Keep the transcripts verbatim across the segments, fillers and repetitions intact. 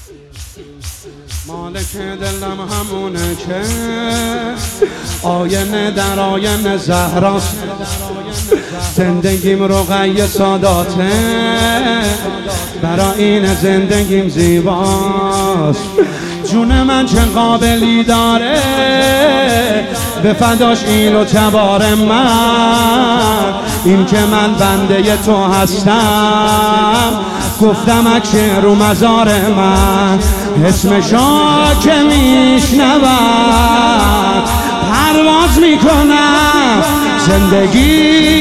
مالک دلم همونه که آینه در آینه زهراست، زندگیم رقیه ساداته، برای این زندگیم زیباست. جون من چه قابلی داره به فداش این و تبار من، این که من بنده تو هستم گفتم اکشه رو مزار من. اسمشو که میشنوم پرواز میکنم، زندگی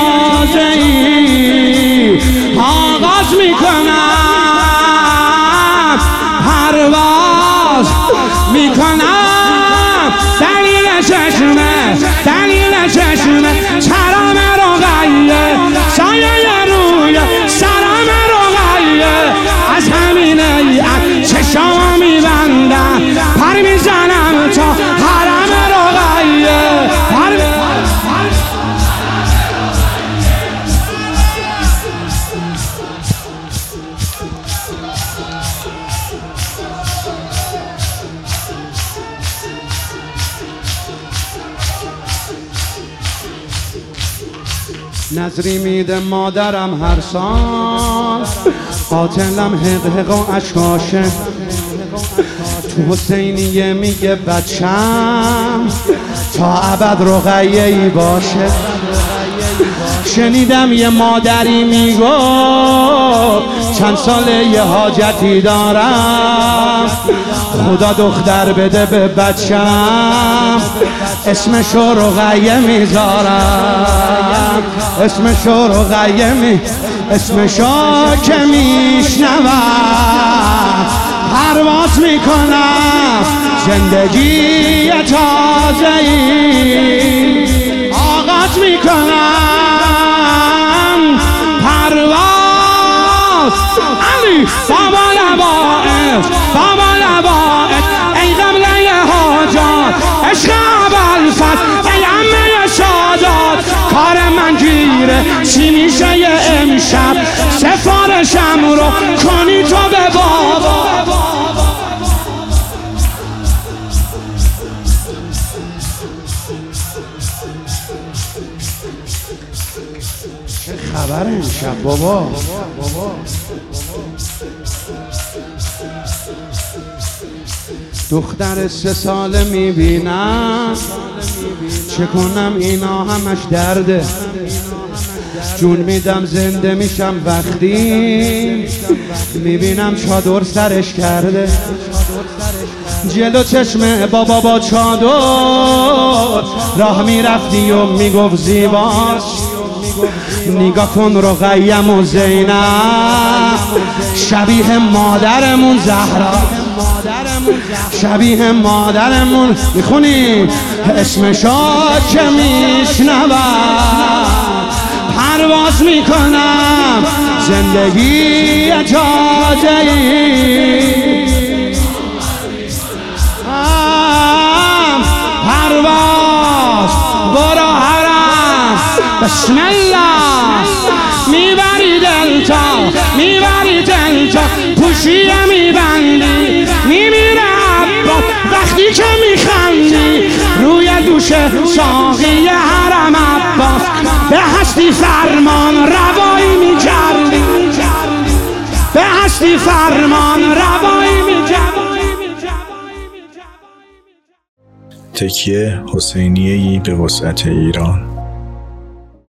تازه‌ای آغاز میکنم، پرواز میکنم. دلیل چشمه دلیل چشمه چرام رقیه، سایه روی سرام رقیه، از همینه چشام میبندم پر میزنم تا حرم رقیه. پر نظری میده مادرم هر سال، قاتلم حقحق و اشکاشه، تو حسینیه میگه بچم تا ابد رقیه ای باشه. شنیدم یه مادری میگفت چند ساله یه حاجتی دارم، خدا دختر بده به بچم، اسمشو رقیه میذارم، اسمشو رقیه می اسمشو که میشنوم پرواز میکنم، زندگی تازه‌ای آغاز میکنم، پرواز. علی بابا لبائش بابا لبائش ای قبله حاجات، عشق ابوالفضل ای عمه سادات، کار من گیره چی میشه امشب، سفارشم رو کنی تو به بابا. چه خبره امشب بابا؟ دختر سه ساله میبینم، چه کنم اینا همش درده، جون میدم زنده میشم وقتی میبینم چادر سرش کرده، جلو چشم بابا با چادر راه میرفتی و میگفت زیباست، نگاه کن رقیم و زینب شبیه مادرمون زهرا، شبیه مادرمون. میخونی اسمشو که میشنوم پرواز میکنم، زندگی تازه‌ای پرواز. برو حرم بسم الله، میبری دلتا میبری دلتا، پوشیه میبندی میمیره عباس وقتی که میخندی روی دوش ساقی حرم عباس، به هستی فرمان روایی میکردی، به هستی فرمان روایی میکردی. تکیه حسینیه‌ای به وسعت ایران.